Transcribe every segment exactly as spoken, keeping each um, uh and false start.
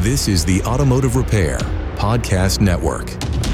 This is the Automotive Repair Podcast Network.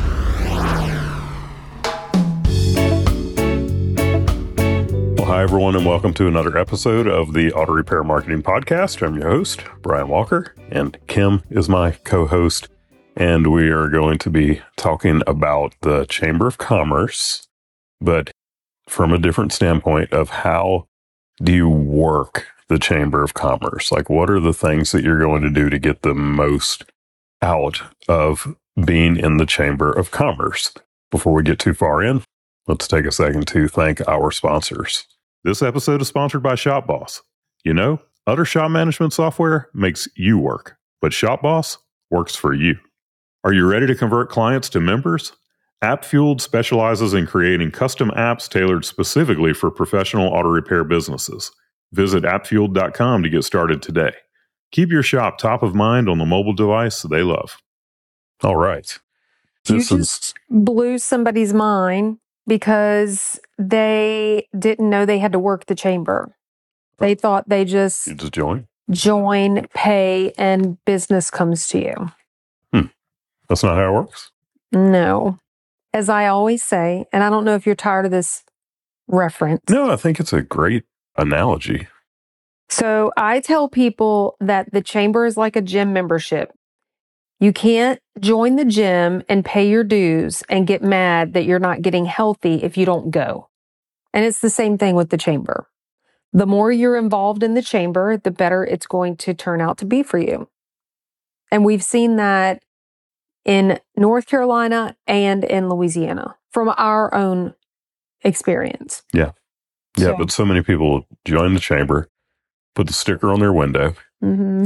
Well, hi, everyone, and welcome to another episode of the Auto Repair Marketing Podcast. I'm your host, Brian Walker, and Kim is my co-host, and we are going to be talking about the Chamber of Commerce, but from a different standpoint of how do you work the Chamber of Commerce? Like, what are the things that you're going to do to get the most out of being in the Chamber of Commerce? Before we get too far in, let's take a second to thank our sponsors. This episode is sponsored by ShopBoss. You know, other shop management software makes you work, but ShopBoss works for you. Are you ready to convert clients to members? AppFueled specializes in creating custom apps tailored specifically for professional auto repair businesses. Visit app fueled dot com to get started today. Keep your shop top of mind on the mobile device they love. All right. You This just is, blew somebody's mind because they didn't know they had to work the chamber. They thought they just you just join? join, pay, and business comes to you. That's not how it works. No. As I always say, and I don't know if you're tired of this reference. No, I think it's a great analogy. So I tell people that the chamber is like a gym membership. You can't join the gym and pay your dues and get mad that you're not getting healthy if you don't go. And it's the same thing with the chamber. The more you're involved in the chamber, the better it's going to turn out to be for you. And we've seen that in North Carolina and in Louisiana from our own experience. Yeah. Yeah, So- but so many people join the chamber, put the sticker on their window, Mm-hmm.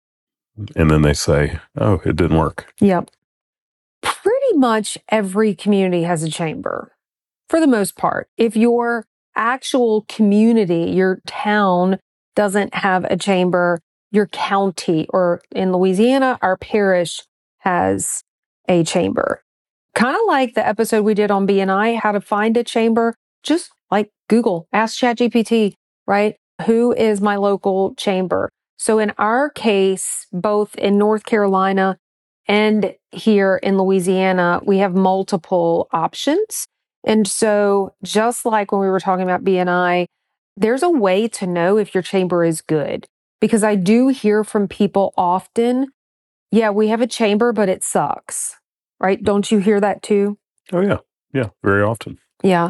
and then they say, oh, it didn't work. Yep. Pretty much every community has a chamber for the most part. If your actual community, your town doesn't have a chamber, your county, or in Louisiana, our parish has a chamber. Kind of like the episode we did on B and I, how to find a chamber, just like Google, ask ChatGPT, right? Who is my local chamber? So in our case, both in North Carolina and here in Louisiana, we have multiple options. And so just like when we were talking about B and I, there's a way to know if your chamber is good. Because I do hear from people often, yeah, we have a chamber, but it sucks, right? Don't you hear that too? Oh, yeah. Yeah, very often. Yeah.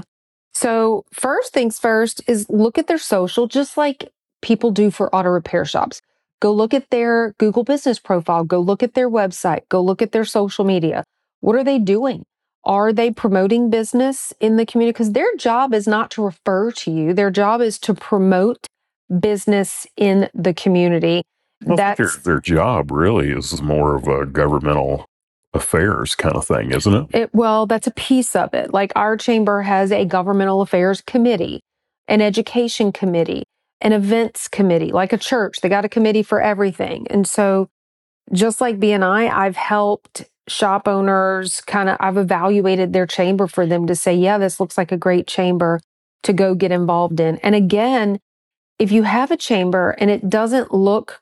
So first things first is look at their social, just like people do for auto repair shops. Go look at their Google business profile. Go look at their website. Go look at their social media. What are they doing? Are they promoting business in the community? Because their job is not to refer to you. Their job is to promote business in the community. Well, I think That's their, their job really is more of a governmental affairs kind of thing, isn't it? It, well, that's a piece of it. Like our chamber has a governmental affairs committee, an education committee, an events committee, like a church. They got a committee for everything. And so just like B and I, I've helped shop owners kind of, I've evaluated their chamber for them to say, yeah, this looks like a great chamber to go get involved in. And again, if you have a chamber and it doesn't look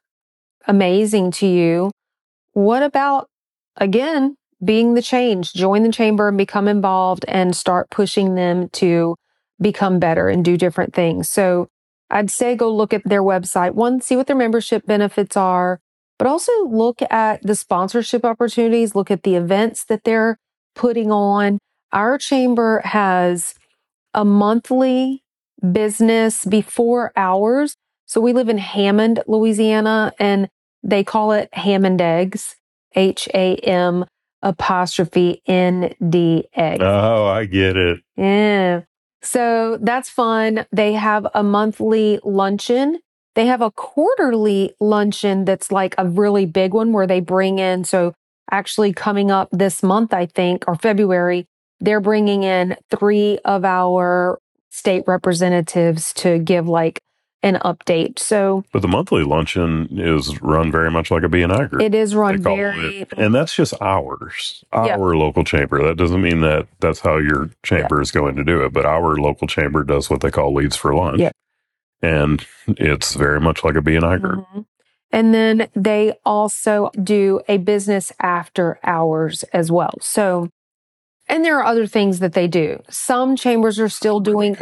amazing to you, what about, again, being the change? Join the chamber and become involved and start pushing them to become better and do different things. So I'd say go look at their website. One, see what their membership benefits are, but also look at the sponsorship opportunities, look at the events that they're putting on. Our chamber has a monthly business before hours. So we live in Hammond, Louisiana, and they call it Hammond Eggs, H A M apostrophe N D eggs. Oh, I get it. Yeah. So that's fun. They have a monthly luncheon. They have a quarterly luncheon that's like a really big one where they bring in, so actually coming up this month, I think, or February, they're bringing in three of our state representatives to give like an update. So But the monthly luncheon is run very much like a B and I group. it is They run call very, it. And that's just ours, Yeah. our local chamber. That doesn't mean that that's how your chamber is going to do it, but our local chamber does what they call leads for lunch. Yeah. And it's very much like a B and I group. Mhm. And then they also do a business after hours as well. So, and there are other things that they do. Some chambers are still doing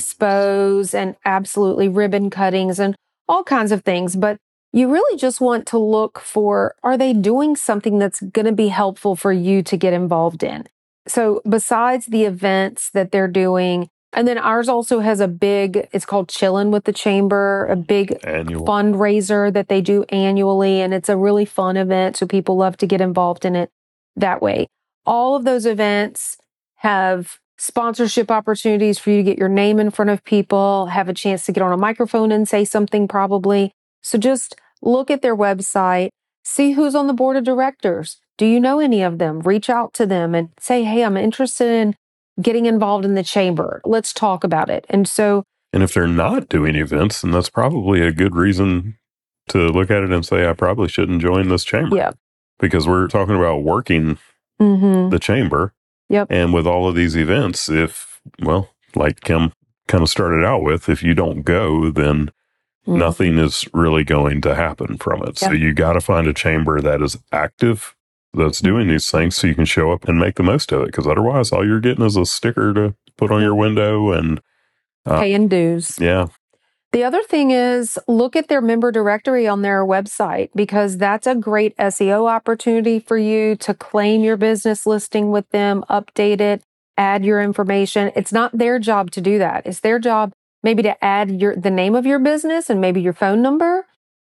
expos and absolutely ribbon cuttings and all kinds of things. But you really just want to look for, are they doing something that's going to be helpful for you to get involved in? So besides the events that they're doing, and then ours also has a big, it's called Chillin' with the Chamber, a big Annual. fundraiser that they do annually. And it's a really fun event. So people love to get involved in it that way. All of those events have sponsorship opportunities for you to get your name in front of people, have a chance to get on a microphone and say something probably. So just look at their website, see who's on the board of directors. Do you know any of them? Reach out to them and say, hey, I'm interested in getting involved in the chamber. Let's talk about it. And so, and if they're not doing events, then that's probably a good reason to look at it and say, I probably shouldn't join this chamber. Yeah. Because we're talking about working mm-hmm. the chamber. Yep. And with all of these events, if, well, like Kim kind of started out with, if you don't go, then mm-hmm. nothing is really going to happen from it. Yep. So you got to find a chamber that is active, that's doing these things, so you can show up and make the most of it. Because otherwise, all you're getting is a sticker to put on your window and uh, paying dues. Yeah. The other thing is look at their member directory on their website, because that's a great S E O opportunity for you to claim your business listing with them, update it, add your information. It's not their job to do that. It's their job maybe to add your the name of your business and maybe your phone number,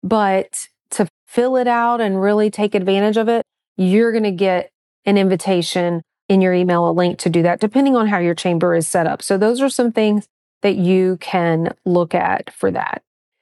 but to fill it out and really take advantage of it, you're going to get an invitation in your email, a link to do that, depending on how your chamber is set up. So those are some things that you can look at for that.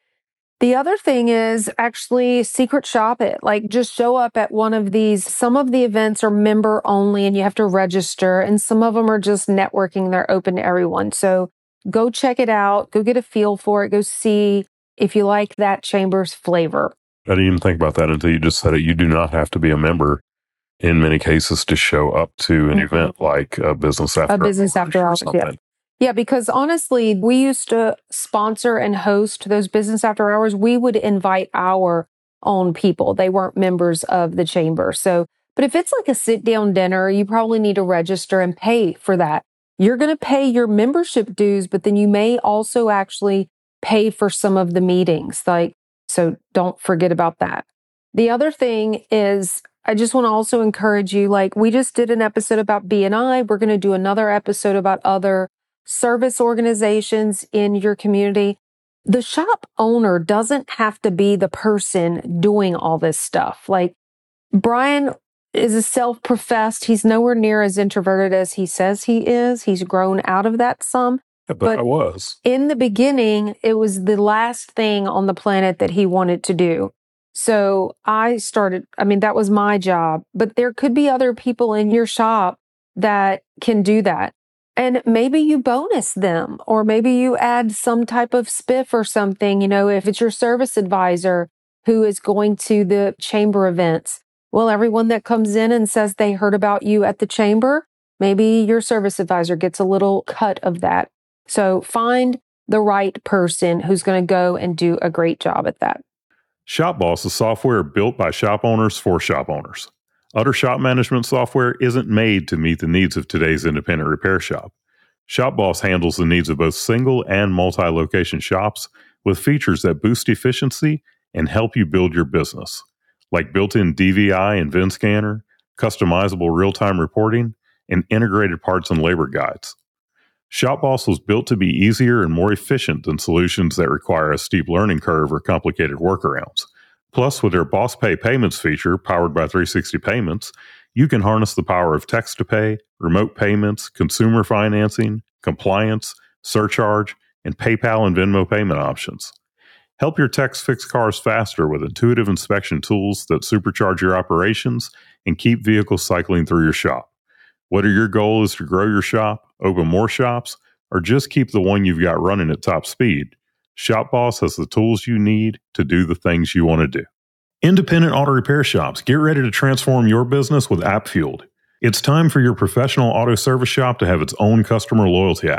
The other thing is actually secret shop it. Like just show up at one of these. Some of the events are member only and you have to register, and some of them are just networking. They're open to everyone. So go check it out. Go get a feel for it. Go see if you like that chamber's flavor. I didn't even think about that until you just said it. You do not have to be a member in many cases to show up to an mm-hmm. event like a business after a business after hours. Yeah. yeah, because honestly, we used to sponsor and host those business after hours. We would invite our own people. They weren't members of the chamber. So, but if it's like a sit down dinner, you probably need to register and pay for that. You're going to pay your membership dues, but then you may also actually pay for some of the meetings. Like, so don't forget about that. The other thing is, I just want to also encourage you, like we just did an episode about B and I. We're going to do another episode about other service organizations in your community. The shop owner doesn't have to be the person doing all this stuff. Like Brian is a self-professed, he's nowhere near as introverted as he says he is. He's grown out of that some. Yeah, but, but I was. In the beginning, it was the last thing on the planet that he wanted to do. So I started, I mean, that was my job, but there could be other people in your shop that can do that. And maybe you bonus them, or maybe you add some type of spiff or something. You know, if it's your service advisor who is going to the chamber events, well, everyone that comes in and says they heard about you at the chamber, maybe your service advisor gets a little cut of that. So find the right person who's going to go and do a great job at that. ShopBoss is software built by shop owners for shop owners. Other shop management software isn't made to meet the needs of today's independent repair shop. ShopBoss handles the needs of both single and multi-location shops with features that boost efficiency and help you build your business, like built-in D V I and V I N scanner, customizable real-time reporting, and integrated parts and labor guides. ShopBoss was built to be easier and more efficient than solutions that require a steep learning curve or complicated workarounds. Plus, with their Boss Pay Payments feature powered by three sixty Payments, you can harness the power of text-to-pay, remote payments, consumer financing, compliance, surcharge, and PayPal and Venmo payment options. Help your techs fix cars faster with intuitive inspection tools that supercharge your operations and keep vehicles cycling through your shop. Whether your goal is to grow your shop, open more shops, or just keep the one you've got running at top speed, ShopBoss has the tools you need to do the things you want to do. Independent auto repair shops, get ready to transform your business with AppFueled. It's time for your professional auto service shop to have its own customer loyalty app.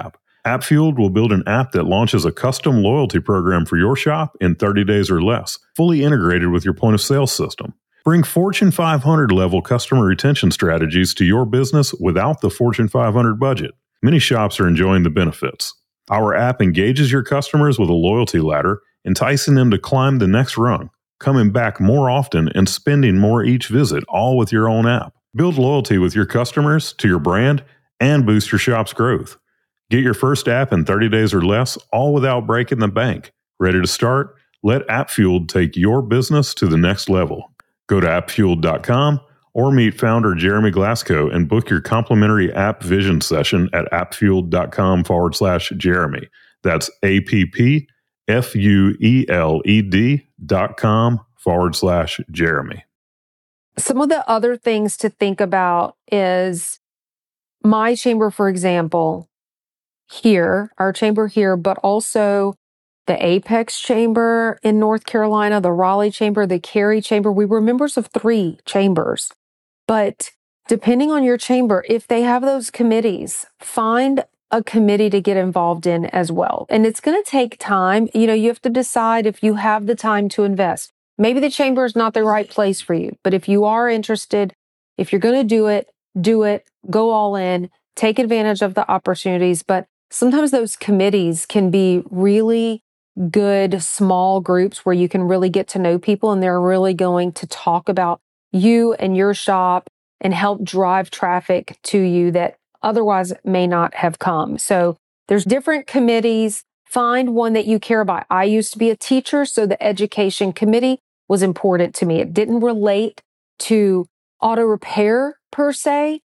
AppFueled will build an app that launches a custom loyalty program for your shop in thirty days or less, fully integrated with your point of sale system. Bring Fortune five hundred level customer retention strategies to your business without the Fortune five hundred budget. Many shops are enjoying the benefits. Our app engages your customers with a loyalty ladder, enticing them to climb the next rung, coming back more often and spending more each visit, all with your own app. Build loyalty with your customers to your brand and boost your shop's growth. Get your first app in thirty days or less, all without breaking the bank. Ready to start? Let AppFueled take your business to the next level. Go to app fueled dot com or meet founder Jeremy Glasgow and book your complimentary app vision session at appfueled.com forward slash Jeremy. That's A-P-P-F-U-E-L-E-D dot com forward slash Jeremy. Some of the other things to think about is my chamber, for example, here, our chamber here, but also the Apex Chamber in North Carolina, the Raleigh Chamber, the Cary Chamber. We were members of three chambers. But depending on your chamber, if they have those committees, find a committee to get involved in as well. And it's going to take time. You know, you have to decide if you have the time to invest. Maybe the chamber is not the right place for you, but if you are interested, if you're going to do it, do it, go all in, take advantage of the opportunities. But sometimes those committees can be really good small groups where you can really get to know people, and they're really going to talk about you and your shop and help drive traffic to you that otherwise may not have come. So there's different committees. Find one that you care about. I used to be a teacher, so the education committee was important to me. It didn't relate to auto repair per se,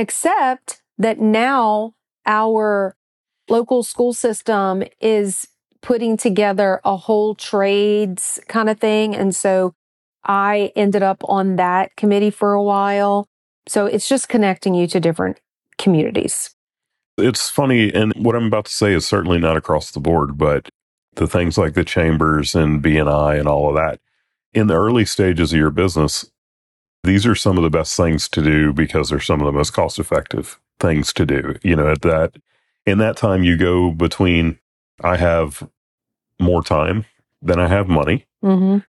except that now our local school system is putting together a whole trades kind of thing. And so I ended up on that committee for a while. So it's just connecting you to different communities. It's funny, and what I'm about to say is certainly not across the board, but the things like the chambers and B and I and all of that, in the early stages of your business, these are some of the best things to do because they're some of the most cost-effective things to do. You know, at that, in that time, you go between, I have more time than I have money. Mm-hmm.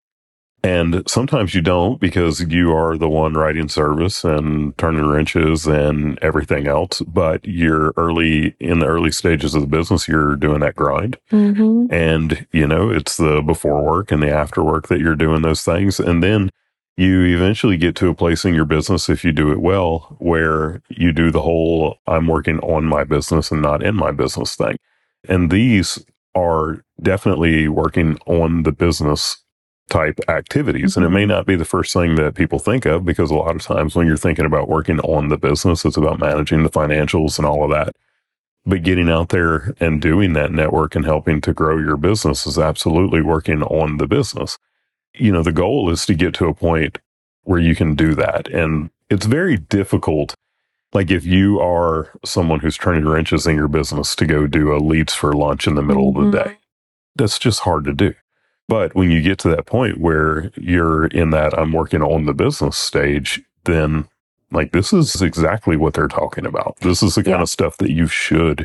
And sometimes you don't because you are the one writing service and turning wrenches and everything else. But you're early in the early stages of the business, you're doing that grind. Mm-hmm. And, you know, it's the before work and the after work that you're doing those things. And then you eventually get to a place in your business, if you do it well, where you do the whole I'm working on my business and not in my business thing. And these are definitely working on the business type activities. Mm-hmm. And it may not be the first thing that people think of, because a lot of times when you're thinking about working on the business, it's about managing the financials and all of that. But getting out there and doing that network and helping to grow your business is absolutely working on the business. You know, the goal is to get to a point where you can do that. And it's very difficult. Like if you are someone who's turning wrenches in your business to go do a leads for lunch in the middle mm-hmm. of the day, that's just hard to do. But when you get to that point where you're in that I'm working on the business stage, then like this is exactly what they're talking about. This is the kind yeah. of stuff that you should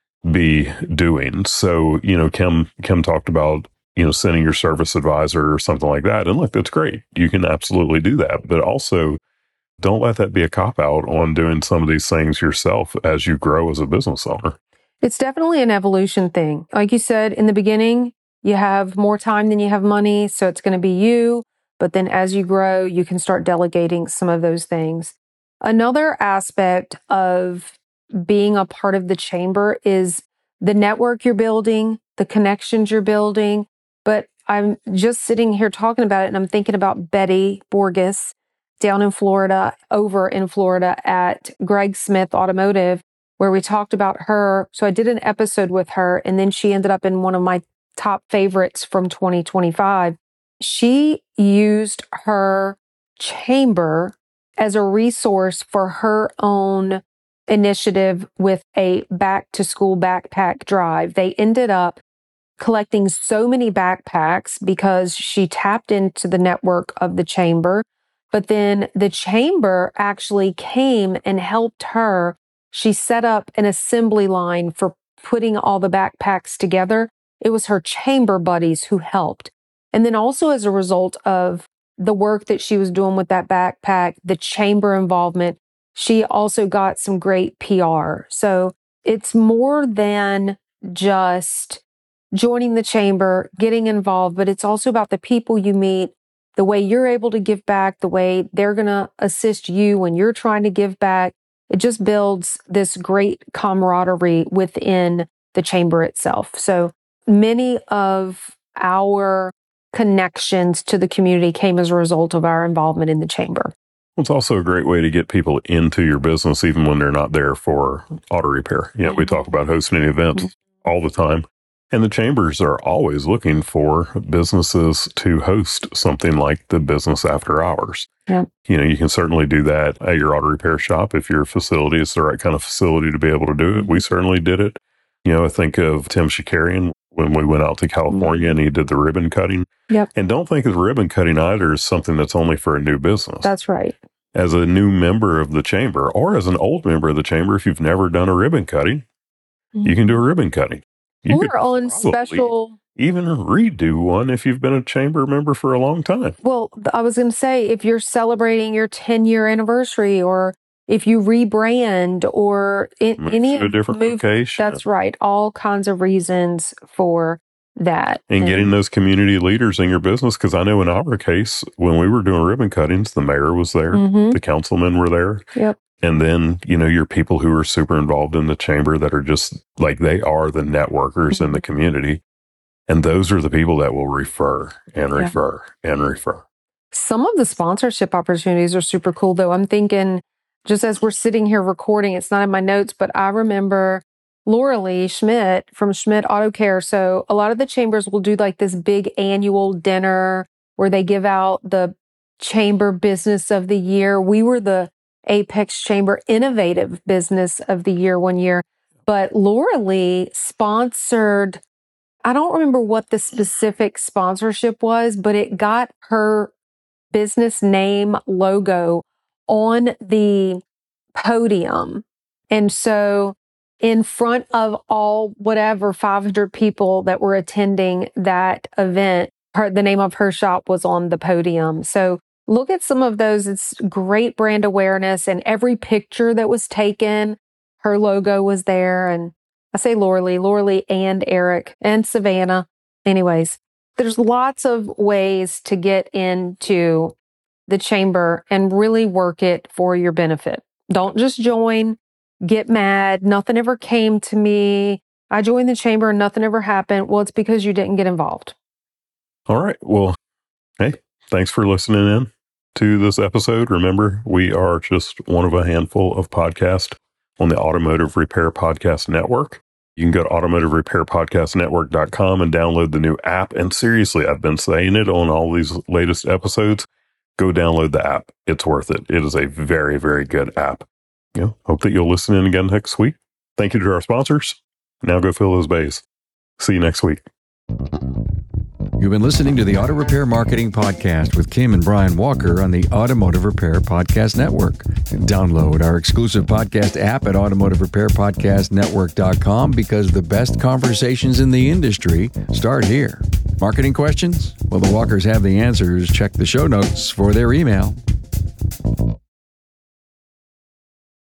be doing. So, you know, Kim, Kim talked about, you know, sending your service advisor or something like that. And look, that's great. You can absolutely do that. But also don't let that be a cop out on doing some of these things yourself as you grow as a business owner. It's definitely an evolution thing. Like you said, in the beginning, you have more time than you have money, so it's going to be you. But then as you grow, you can start delegating some of those things. Another aspect of being a part of the chamber is the network you're building, the connections you're building. But I'm just sitting here talking about it, and I'm thinking about Betty Borges down in Florida, over in Florida at Greg Smith Automotive, where we talked about her. So I did an episode with her, and then she ended up in one of my top favorites from twenty twenty-five. She used her chamber as a resource for her own initiative with a back to school backpack drive. They ended up collecting so many backpacks because she tapped into the network of the chamber. But then the chamber actually came and helped her. She set up an assembly line for putting all the backpacks together. It was her chamber buddies who helped. And then also as a result of the work that she was doing with that backpack, the chamber involvement, she also got some great P R. So it's more than just joining the chamber, getting involved, but it's also about the people you meet, the way you're able to give back, the way they're going to assist you when you're trying to give back. It just builds this great camaraderie within the chamber itself. So many of our connections to the community came as a result of our involvement in the chamber. It's also a great way to get people into your business, even when they're not there for auto repair. You know, mm-hmm. we talk about hosting events mm-hmm. all the time, and the chambers are always looking for businesses to host something like the business after hours. Yep. You know, you can certainly do that at your auto repair shop if your facility is the right kind of facility to be able to do it. We certainly did it. You know, I think of Tim Shakarian when we went out to California and he did the ribbon cutting. Yep. And don't think of ribbon cutting either as something that's only for a new business. That's right. As a new member of the chamber or as an old member of the chamber, if you've never done a ribbon cutting, mm-hmm. you can do a ribbon cutting. You or on special... even redo one if you've been a chamber member for a long time. Well, I was going to say, if you're celebrating your ten-year anniversary or if you rebrand or in, any a different move, location. That's right. All kinds of reasons for that. And, and getting those community leaders in your business, because I know in our case, when we were doing ribbon cuttings, the mayor was there, mm-hmm. the councilmen were there. Yep. And then, you know, your people who are super involved in the chamber that are just like they are the networkers mm-hmm. in the community. And those are the people that will refer and yeah. refer and refer. Some of the sponsorship opportunities are super cool, though. I'm thinking, just as we're sitting here recording, it's not in my notes, but I remember Laura Lee Schmidt from Schmidt Auto Care. So a lot of the chambers will do like this big annual dinner where they give out the Chamber Business of the Year. We were the Apex Chamber Innovative Business of the Year one year, but Laura Lee sponsored, I don't remember what the specific sponsorship was, but it got her business name logo on the podium. And so in front of all whatever five hundred people that were attending that event, her, the name of her shop was on the podium. So look at some of those. It's great brand awareness, and every picture that was taken, her logo was there. And I say Laura Lee, Laura Lee and Eric and Savannah. Anyways, there's lots of ways to get into the chamber and really work it for your benefit. Don't just join, get mad. Nothing ever came to me. I joined the chamber and nothing ever happened. Well, it's because you didn't get involved. All right. Well, hey, thanks for listening in to this episode. Remember, we are just one of a handful of podcasts on the Automotive Repair Podcast Network. You can go to automotive repair podcast network dot com and download the new app. And seriously, I've been saying it on all these latest episodes. Go download the app. It's worth it. It is a very, very good app. You know, hope that you'll listen in again next week. Thank you to our sponsors. Now go fill those bays. See you next week. You've been listening to the Auto Repair Marketing Podcast with Kim and Brian Walker on the Automotive Repair Podcast Network. Download our exclusive podcast app at automotive repair podcast network dot com because the best conversations in the industry start here. Marketing questions? Well, the Walkers have the answers. Check the show notes for their email.